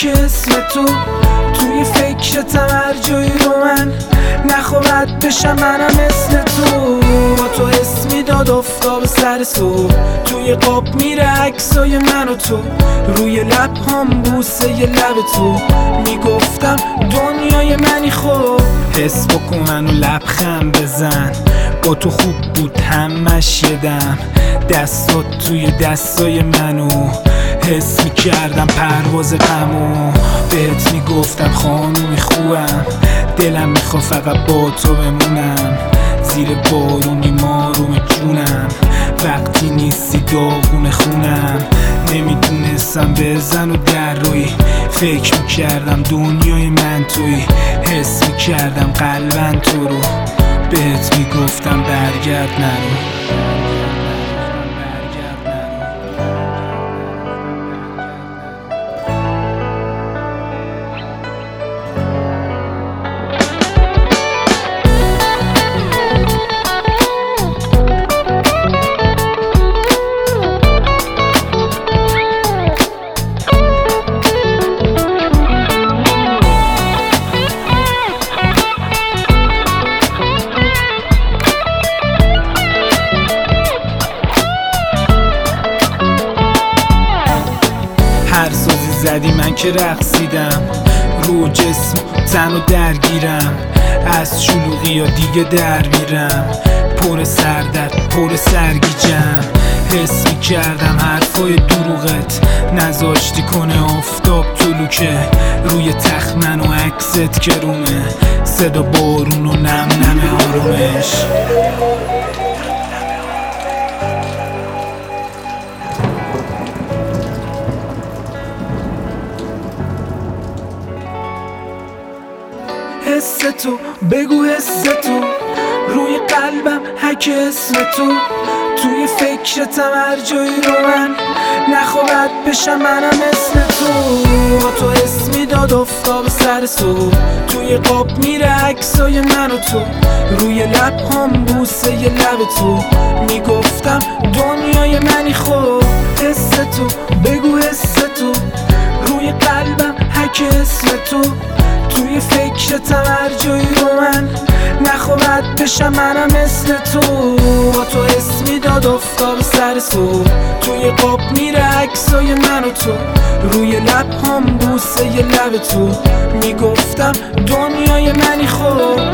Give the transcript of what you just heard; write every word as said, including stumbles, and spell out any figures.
هک اسم تو توی فکرتم هر جایی رو من نخواهد بشم منم مثل تو. با تو اسمی داد افتاب سر صبح توی قاب میره عکسای من و تو روی لب هم بوسه ی لب تو میگفتم دنیای منی خوب حس بکن منو لبخند بزن با تو خوب بود همش یدم دستات توی دستای منو حس میکردم پرواز غمو بهت میگفتم خانومی خوبم دلم میخوا فقط با تو بمونم زیر بارونی ماروم جونم وقتی نیستی داغون خونم نمیدونستم بزن و در روی فکر میکردم دنیای من توی حس میکردم قلبن تو رو بهت میگفتم برگرد نرو. هر سازی زدی من که رقصیدم رو جسم تن و درگیرم از شلوغی یا دیگه در میرم پر سردرد پر سرگیجم حس میکردم حرفای دروغت نذاشتی کنه آفتاب طلوعه روی تخت من و عکست کرومه صدا بارون و نم نم آرومش حس تو بگو حس تو روی قلبم هک اسم تو توی فکرتم هر جایی رو من نخواهد بشم منم مثل تو. با تو اسمی داد افتاب سر صبح توی قاب میره عکسای من و تو روی لب هم بوسه ی لب تو میگفتم دنیای منی خوب حس تو بگو حس تو روی قلبم هک اسم تو توی فکرتم هر جایی رو من نخواهد بشم منم مثل تو. با تو اسمی داد افتاب سر صبح توی قاب میره عکسای من و تو روی لب هم بوسه ی لب تو میگفتم دنیای منی خوب.